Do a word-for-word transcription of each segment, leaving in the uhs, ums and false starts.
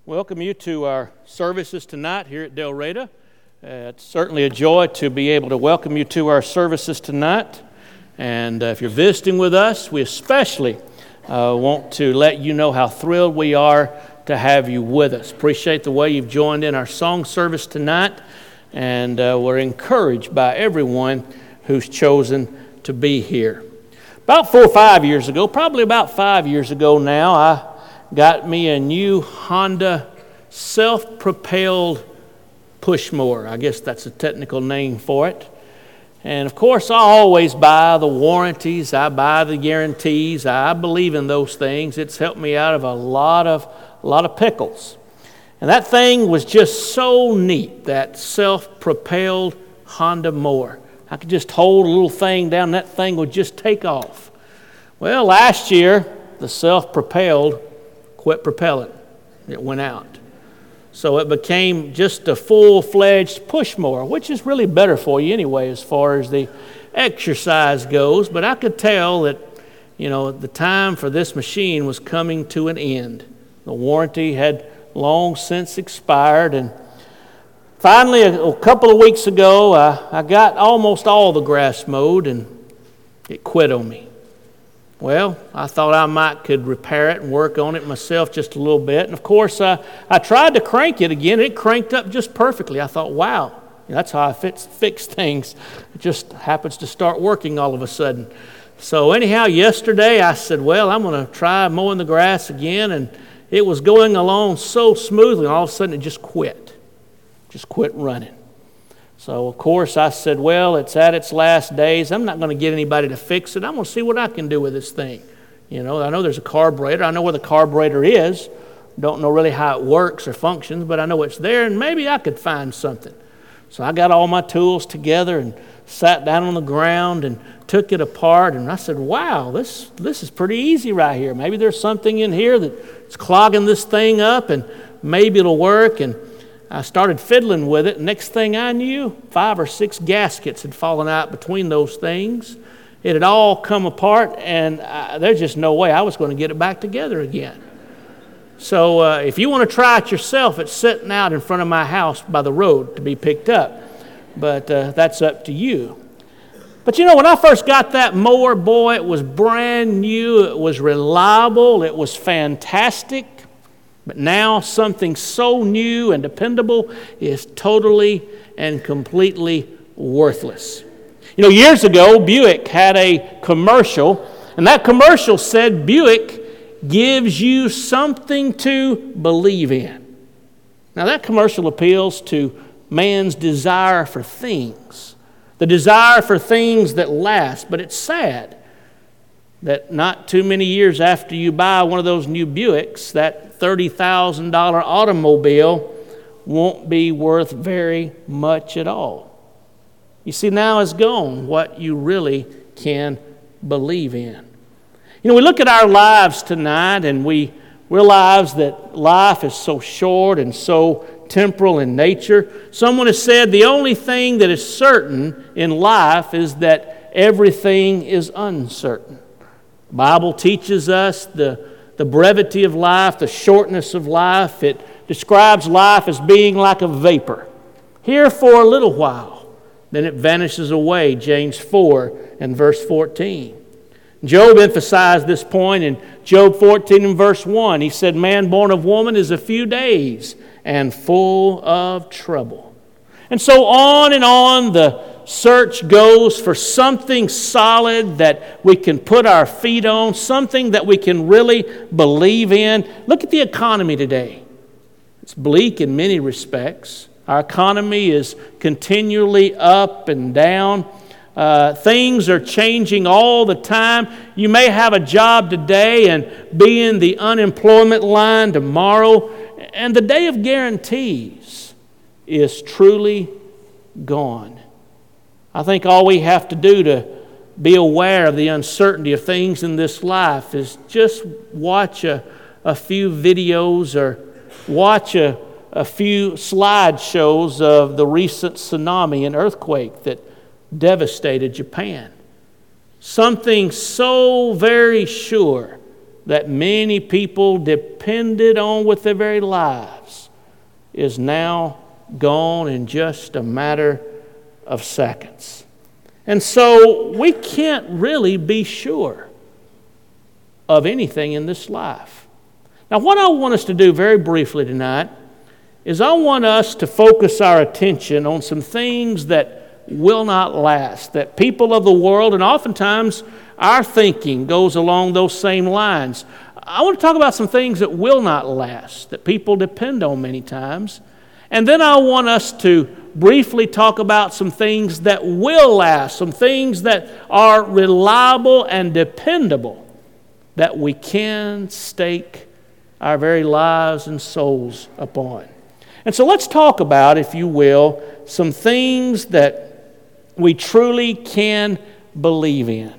Welcome you to our services tonight here at Del Reyta. Uh, it's certainly a joy to be able to welcome you to our services tonight. And uh, if you're visiting with us, we especially uh, want to let you know how thrilled we are to have you with us. Appreciate the way you've joined in our song service tonight, and uh, we're encouraged by everyone who's chosen to be here. About four or five years ago, probably about five years ago now, I got me a new Honda self-propelled push mower. I guess that's a technical name for it. And of course, I always buy the warranties. I buy the guarantees. I believe in those things. It's helped me out of a lot of a lot of pickles. And that thing was just so neat, that self-propelled Honda mower. I could just hold a little thing down, and that thing would just take off. Well, last year, the self-propelled quit propelling. It went out. So it became just a full-fledged push mower, which is really better for you anyway as far as the exercise goes. But I could tell that, you know, the time for this machine was coming to an end. The warranty had long since expired, and finally, a, a couple of weeks ago, I, I got almost all the grass mowed, and it quit on me. Well, I thought I might could repair it and work on it myself just a little bit. And of course, uh, I tried to crank it again. It cranked up just perfectly. I thought, wow, that's how I fix, fix things. It just happens to start working all of a sudden. So anyhow, yesterday I said, well, I'm going to try mowing the grass again. And it was going along so smoothly, and all of a sudden it just quit. Just quit running. So, of course, I said, well, it's at its last days. I'm not going to get anybody to fix it. I'm going to see what I can do with this thing. You know, I know there's a carburetor. I know where the carburetor is. Don't know really how it works or functions, but I know it's there, and maybe I could find something. So I got all my tools together and sat down on the ground and took it apart, and I said, wow, this, this is pretty easy right here. Maybe there's something in here that's clogging this thing up, and maybe it'll work. And I started fiddling with it. Next thing I knew, five or six gaskets had fallen out between those things. It had all come apart, and I, there's just no way I was going to get it back together again. So uh, if you want to try it yourself, it's sitting out in front of my house by the road to be picked up. But uh, that's up to you. But you know, when I first got that mower, boy, it was brand new. It was reliable. It was fantastic. But now something so new and dependable is totally and completely worthless. You know, years ago, Buick had a commercial, and that commercial said Buick gives you something to believe in. Now, that commercial appeals to man's desire for things, the desire for things that last. But it's sad that not too many years after you buy one of those new Buicks, that thirty thousand dollars automobile won't be worth very much at all. You see, now is gone what you really can believe in. You know, we look at our lives tonight and we realize that life is so short and so temporal in nature. Someone has said the only thing that is certain in life is that everything is uncertain. The Bible teaches us the, the brevity of life, the shortness of life. It describes life as being like a vapor, here for a little while, then it vanishes away, James four and verse fourteen. Job emphasized this point in Job fourteen and verse one. He said, man born of woman is a few days and full of trouble. And so on and on the search goes for something solid that we can put our feet on, something that we can really believe in. Look at the economy today. It's bleak in many respects. Our economy is continually up and down. Uh, things are changing all the time. You may have a job today and be in the unemployment line tomorrow, and the day of guarantees is truly gone. I think all we have to do to be aware of the uncertainty of things in this life is just watch a, a few videos or watch a, a few slideshows of the recent tsunami and earthquake that devastated Japan. Something so very sure that many people depended on with their very lives is now gone in just a matter of seconds. And so we can't really be sure of anything in this life. Now, what I want us to do very briefly tonight is I want us to focus our attention on some things that will not last, that people of the world, and oftentimes our thinking goes along those same lines. I want to talk about some things that will not last, that people depend on many times. And then I want us to briefly talk about some things that will last, some things that are reliable and dependable, that we can stake our very lives and souls upon. And so let's talk about, if you will, some things that we truly can believe in.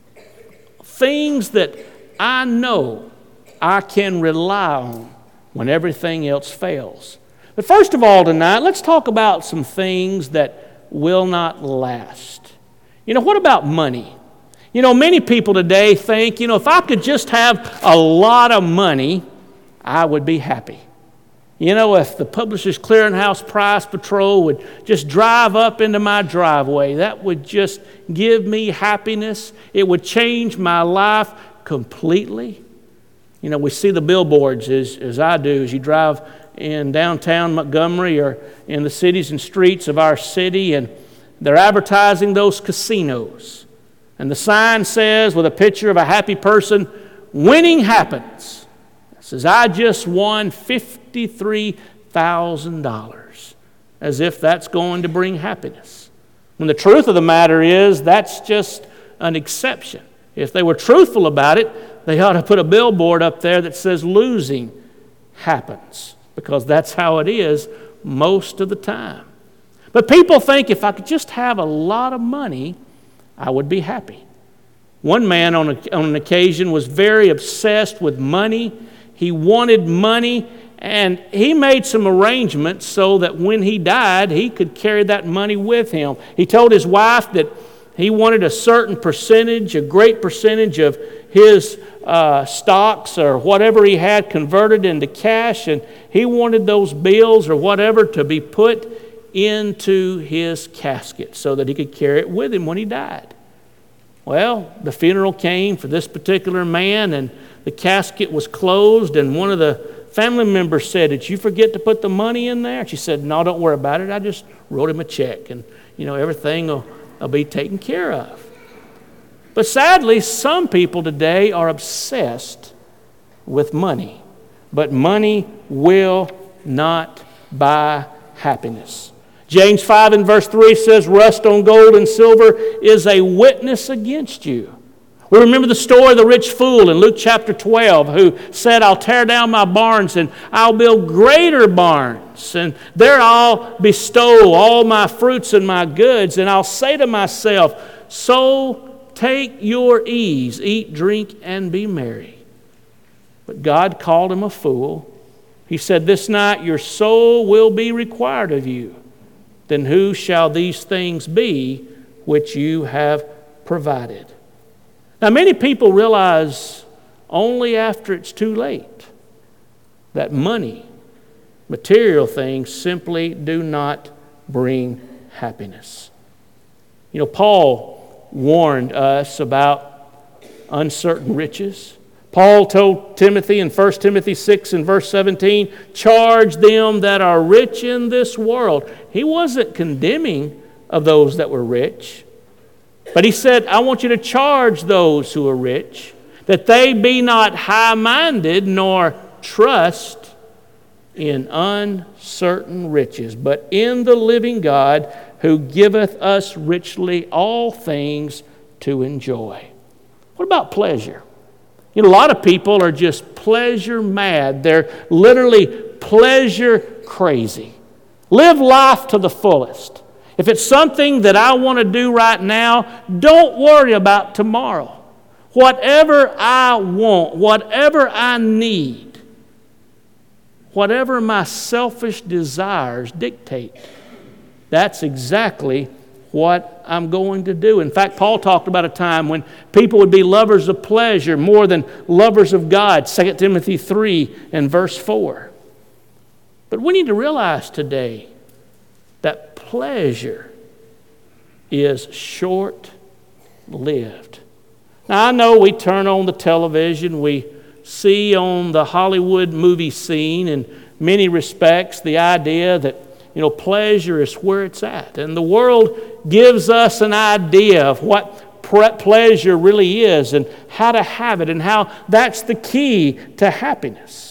Things that I know I can rely on when everything else fails. But first of all tonight, let's talk about some things that will not last. You know, what about money? You know, many people today think, you know, if I could just have a lot of money, I would be happy. You know, if the Publishers Clearinghouse Prize Patrol would just drive up into my driveway, that would just give me happiness. It would change my life completely. You know, we see the billboards as, as I do as you drive in downtown Montgomery or in the cities and streets of our city, and they're advertising those casinos. And the sign says, with a picture of a happy person, "Winning happens." It says, "I just won fifty-three thousand dollars," as if that's going to bring happiness. When the truth of the matter is, that's just an exception. If they were truthful about it, they ought to put a billboard up there that says, "Losing happens," because that's how it is most of the time. But people think if I could just have a lot of money, I would be happy. One man on, a, on an occasion was very obsessed with money. He wanted money, and he made some arrangements so that when he died, he could carry that money with him. He told his wife that he wanted a certain percentage, a great percentage of his uh, stocks or whatever he had converted into cash, and he wanted those bills or whatever to be put into his casket so that he could carry it with him when he died. Well, the funeral came for this particular man, and the casket was closed, and one of the family members said, "Did you forget to put the money in there?" She said, "No, don't worry about it. I just wrote him a check, and you know everything will, will be taken care of." But sadly, some people today are obsessed with money. But money will not buy happiness. James five and verse three says, "Rust on gold and silver is a witness against you." We remember the story of the rich fool in Luke chapter twelve who said, "I'll tear down my barns and I'll build greater barns, and there I'll bestow all my fruits and my goods, and I'll say to myself, so take your ease, eat, drink, and be merry." But God called him a fool. He said, "This night your soul will be required of you. Then who shall these things be which you have provided?" Now, many people realize only after it's too late that money, material things, simply do not bring happiness. You know, Paul warned us about uncertain riches. Paul told Timothy in First Timothy six and verse seventeen, "Charge them that are rich in this world." He wasn't condemning of those that were rich, but he said, "I want you to charge those who are rich, that they be not high-minded, nor trust in uncertain riches, but in the living God, who giveth us richly all things to enjoy." What about pleasure? You know, a lot of people are just pleasure mad. They're literally pleasure crazy. Live life to the fullest. If it's something that I want to do right now, don't worry about tomorrow. Whatever I want, whatever I need, whatever my selfish desires dictate, that's exactly what I'm going to do. In fact, Paul talked about a time when people would be lovers of pleasure more than lovers of God, Second Timothy three and verse four. But we need to realize today that pleasure is short-lived. Now, I know we turn on the television, we see on the Hollywood movie scene in many respects the idea that, you know, pleasure is where it's at. And the world gives us an idea of what pre- pleasure really is and how to have it and how that's the key to happiness.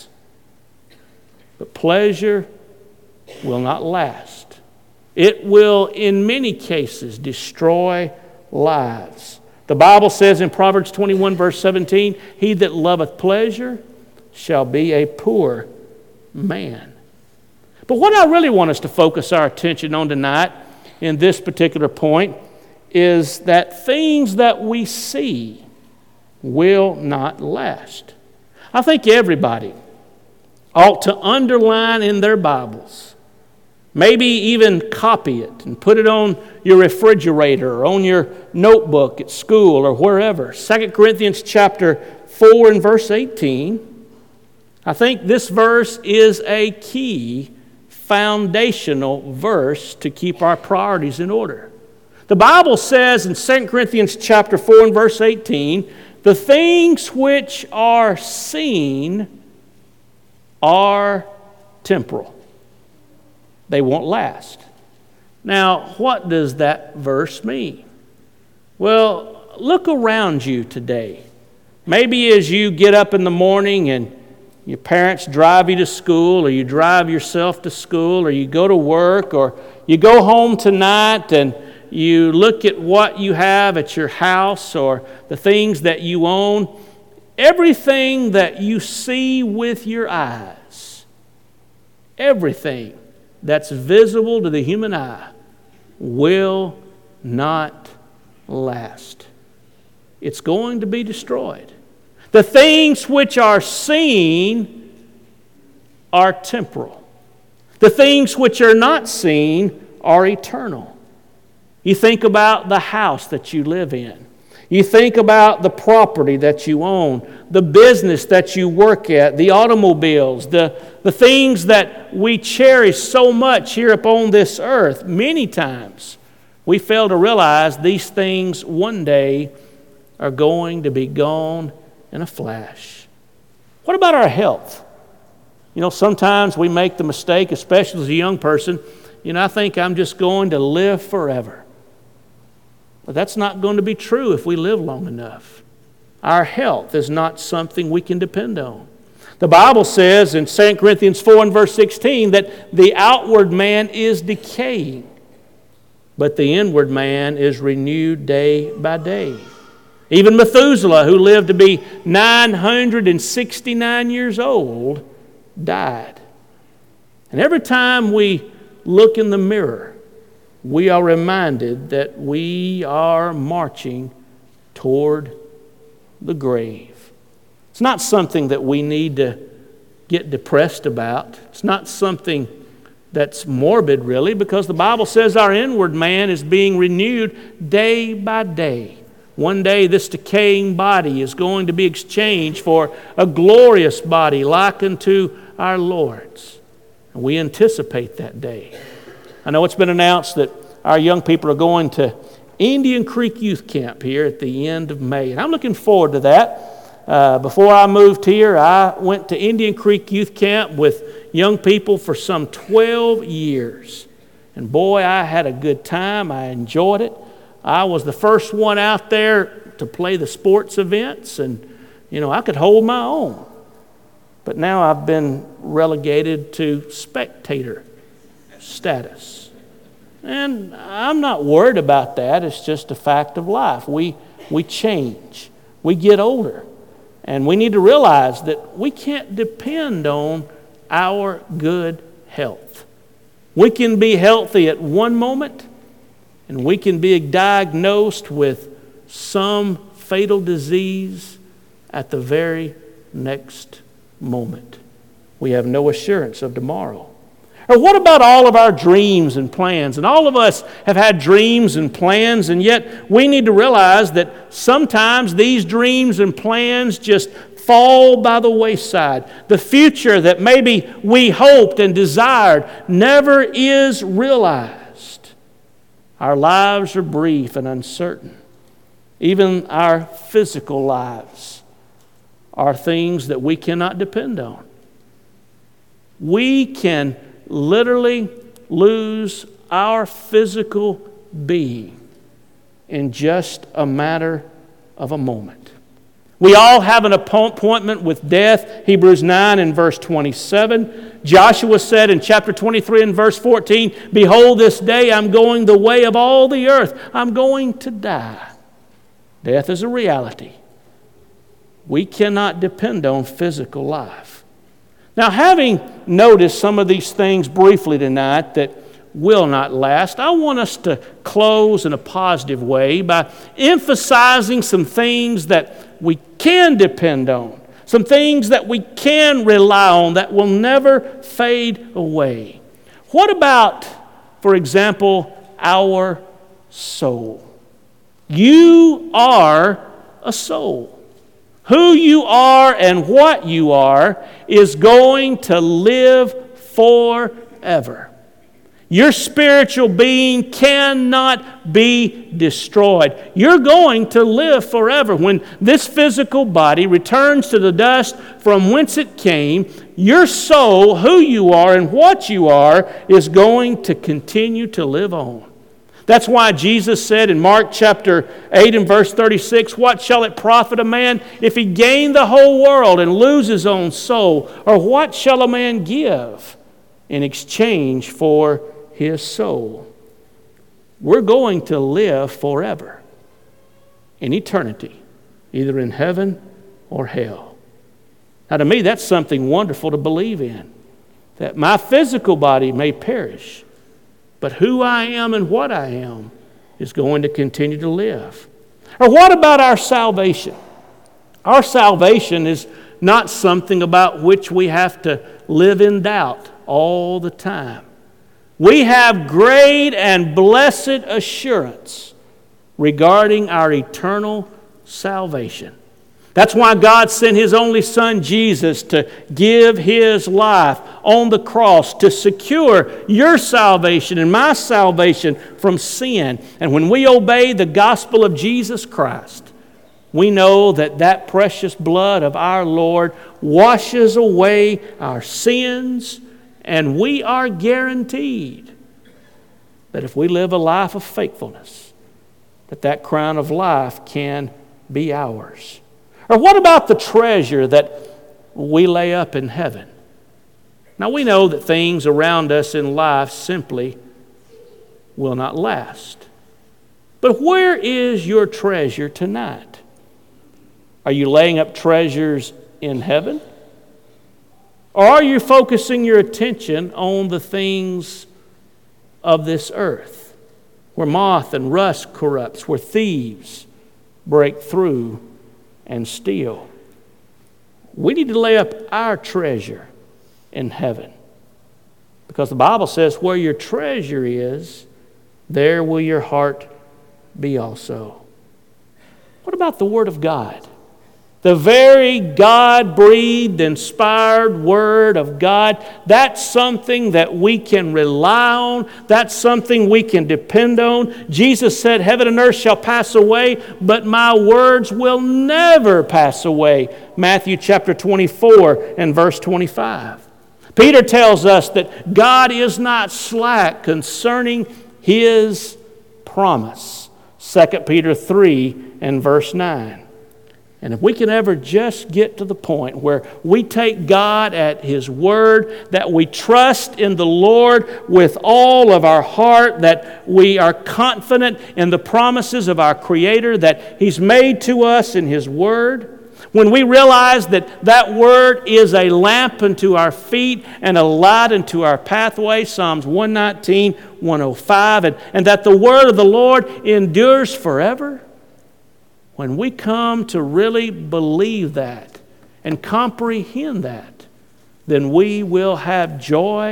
But pleasure will not last. It will, in many cases, destroy lives. The Bible says in Proverbs twenty-one, verse seventeen, "He that loveth pleasure shall be a poor man." But what I really want us to focus our attention on tonight in this particular point is that things that we see will not last. I think everybody ought to underline in their Bibles, maybe even copy it and put it on your refrigerator or on your notebook at school or wherever. Second Corinthians chapter four and verse eighteen. I think this verse is a key foundational verse to keep our priorities in order. The Bible says in Second Corinthians chapter four and verse eighteen, "The things which are seen are temporal." They won't last. Now, what does that verse mean? Well, look around you today. Maybe as you get up in the morning and your parents drive you to school, or you drive yourself to school, or you go to work, or you go home tonight and you look at what you have at your house or the things that you own. Everything that you see with your eyes, everything that's visible to the human eye will not last. It's going to be destroyed. The things which are seen are temporal. The things which are not seen are eternal. You think about the house that you live in. You think about the property that you own, the business that you work at, the automobiles, the, the things that we cherish so much here upon this earth. Many times we fail to realize these things one day are going to be gone in a flash. What about our health? You know, sometimes we make the mistake, especially as a young person, you know, I think I'm just going to live forever. But that's not going to be true if we live long enough. Our health is not something we can depend on. The Bible says in Second Corinthians four and verse sixteen that the outward man is decaying, but the inward man is renewed day by day. Even Methuselah, who lived to be nine hundred sixty-nine years old, died. And every time we look in the mirror, we are reminded that we are marching toward the grave. It's not something that we need to get depressed about. It's not something that's morbid, really, because the Bible says our inward man is being renewed day by day. One day this decaying body is going to be exchanged for a glorious body like unto our Lord's. And we anticipate that day. I know it's been announced that our young people are going to Indian Creek Youth Camp here at the end of May. And I'm looking forward to that. Uh, before I moved here, I went to Indian Creek Youth Camp with young people for some twelve years. And boy, I had a good time. I enjoyed it. I was the first one out there to play the sports events, and, you know, I could hold my own. But now I've been relegated to spectator status. And I'm not worried about that. It's just a fact of life. We, we change. We get older. And we need to realize that we can't depend on our good health. We can be healthy at one moment, and we can be diagnosed with some fatal disease at the very next moment. We have no assurance of tomorrow. Or what about all of our dreams and plans? And all of us have had dreams and plans, and yet we need to realize that sometimes these dreams and plans just fall by the wayside. The future that maybe we hoped and desired never is realized. Our lives are brief and uncertain. Even our physical lives are things that we cannot depend on. We can literally lose our physical being in just a matter of a moment. We all have an appointment with death, Hebrews nine and verse twenty-seven. Joshua said in chapter twenty-three and verse fourteen, "Behold, this day I'm going the way of all the earth. I'm going to die." Death is a reality. We cannot depend on physical life. Now, having noticed some of these things briefly tonight that will not last, I want us to close in a positive way by emphasizing some things that we can depend on, some things that we can rely on that will never fade away. What about, for example, our soul? You are a soul. Who you are and what you are is going to live forever. Your spiritual being cannot be destroyed. You're going to live forever. When this physical body returns to the dust from whence it came, your soul, who you are and what you are, is going to continue to live on. That's why Jesus said in Mark chapter eight and verse thirty-six, "What shall it profit a man if he gain the whole world and lose his own soul? Or what shall a man give in exchange for his soul?" We're going to live forever in eternity, either in heaven or hell. Now, to me, that's something wonderful to believe in, that my physical body may perish, but who I am and what I am is going to continue to live. Or what about our salvation? Our salvation is not something about which we have to live in doubt all the time. We have great and blessed assurance regarding our eternal salvation. That's why God sent His only Son, Jesus, to give His life on the cross to secure your salvation and my salvation from sin. And when we obey the gospel of Jesus Christ, we know that that precious blood of our Lord washes away our sins, and we are guaranteed that if we live a life of faithfulness, that that crown of life can be ours. Or what about the treasure that we lay up in heaven? Now, we know that things around us in life simply will not last. But where is your treasure tonight? Are you laying up treasures in heaven? Or are you focusing your attention on the things of this earth, where moth and rust corrupts, where thieves break through and steal? We need to lay up our treasure in heaven, because the Bible says where your treasure is, there will your heart be also. What about the Word of God? The very God-breathed, inspired Word of God. That's something that we can rely on. That's something we can depend on. Jesus said, "Heaven and earth shall pass away, but my words will never pass away." Matthew chapter twenty-four and verse twenty-five. Peter tells us that God is not slack concerning His promise. Second Peter three and verse nine. And if we can ever just get to the point where we take God at His word, that we trust in the Lord with all of our heart, that we are confident in the promises of our Creator that He's made to us in His word, when we realize that that word is a lamp unto our feet and a light unto our pathway, Psalms one nineteen, one oh five, and, and that the word of the Lord endures forever, when we come to really believe that and comprehend that, then we will have joy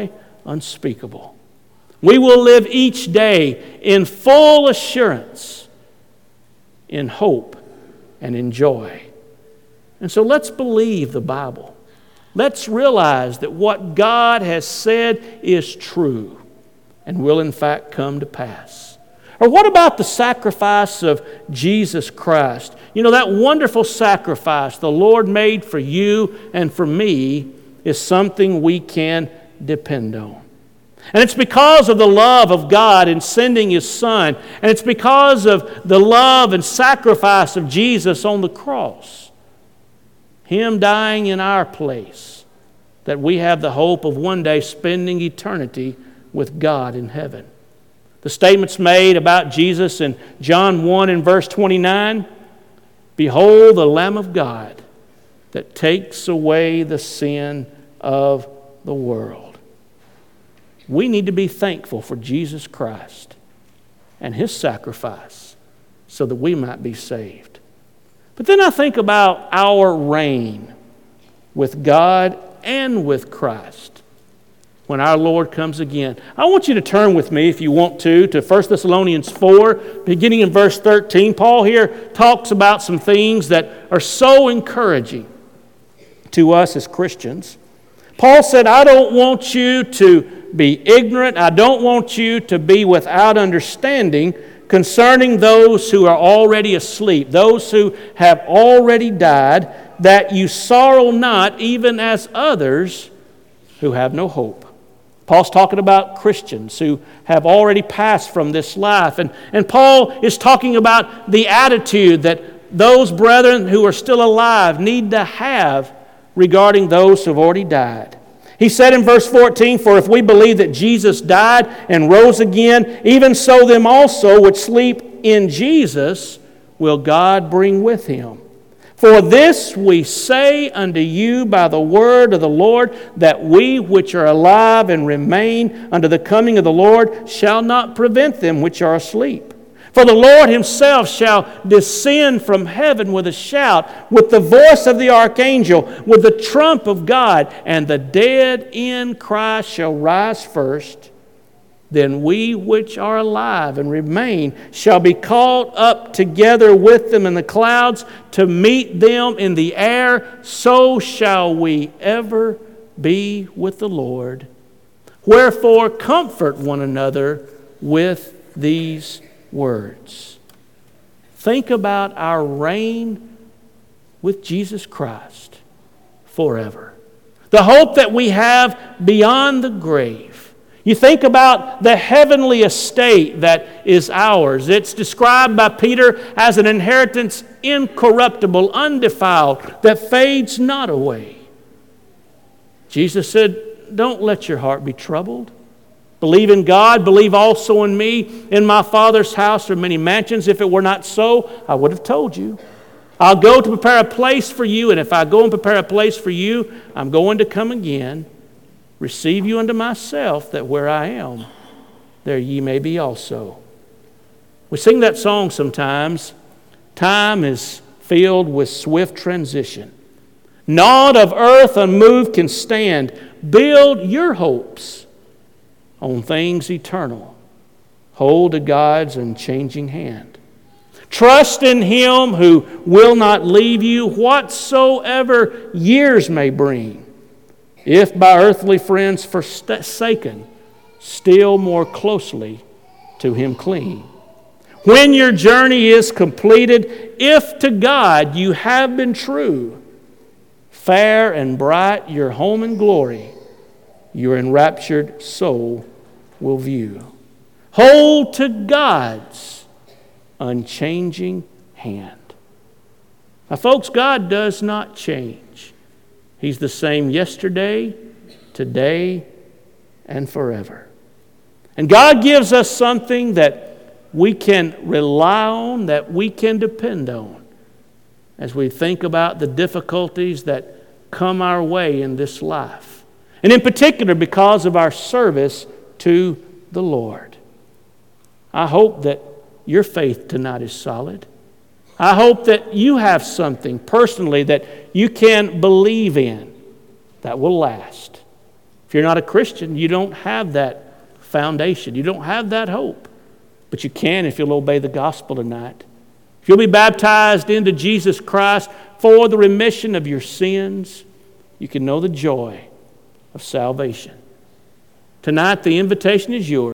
unspeakable. We will live each day in full assurance, in hope, and in joy. And so let's believe the Bible. Let's realize that what God has said is true and will in fact come to pass. Or what about the sacrifice of Jesus Christ? You know, that wonderful sacrifice the Lord made for you and for me is something we can depend on. And it's because of the love of God in sending His Son, and it's because of the love and sacrifice of Jesus on the cross, Him dying in our place, that we have the hope of one day spending eternity with God in heaven. The statement's made about Jesus in John one and verse twenty-nine, "Behold the Lamb of God that takes away the sin of the world." We need to be thankful for Jesus Christ and His sacrifice so that we might be saved. But then I think about our reign with God and with Christ when our Lord comes again. I want you to turn with me, if you want to, to First Thessalonians four, beginning in verse thirteen. Paul here talks about some things that are so encouraging to us as Christians. Paul said, "I don't want you to be ignorant. I don't want you to be without understanding concerning those who are already asleep, those who have already died, that you sorrow not, even as others who have no hope." Paul's talking about Christians who have already passed from this life. And, and Paul is talking about the attitude that those brethren who are still alive need to have regarding those who have already died. He said in verse fourteen, "For if we believe that Jesus died and rose again, even so them also which sleep in Jesus will God bring with Him. For this we say unto you by the word of the Lord, that we which are alive and remain unto the coming of the Lord shall not prevent them which are asleep. For the Lord Himself shall descend from heaven with a shout, with the voice of the archangel, with the trump of God, and the dead in Christ shall rise first. Then we which are alive and remain shall be caught up together with them in the clouds to meet them in the air. So shall we ever be with the Lord. Wherefore comfort one another with these words." Think about our reign with Jesus Christ forever. The hope that we have beyond the grave. You think about the heavenly estate that is ours. It's described by Peter as an inheritance incorruptible, undefiled, that fades not away. Jesus said, "Don't let your heart be troubled. Believe in God, believe also in me. In my Father's house are many mansions. If it were not so, I would have told you. I'll go to prepare a place for you, and if I go and prepare a place for you, I'm going to come again, receive you unto myself, that where I am, there ye may be also." We sing that song sometimes. Time is filled with swift transition. Naught of earth unmoved can stand. Build your hopes on things eternal. Hold to God's unchanging hand. Trust in Him who will not leave you whatsoever years may bring. If by earthly friends forsaken, still more closely to Him cling. When your journey is completed, if to God you have been true, fair and bright your home and glory, your enraptured soul will view. Hold to God's unchanging hand. Now, folks, God does not change. He's the same yesterday, today, and forever. And God gives us something that we can rely on, that we can depend on as we think about the difficulties that come our way in this life. And in particular, because of our service to the Lord. I hope that your faith tonight is solid. I hope that you have something personally that you can believe in that will last. If you're not a Christian, you don't have that foundation. You don't have that hope. But you can if you'll obey the gospel tonight. If you'll be baptized into Jesus Christ for the remission of your sins, you can know the joy of salvation. Tonight, the invitation is yours.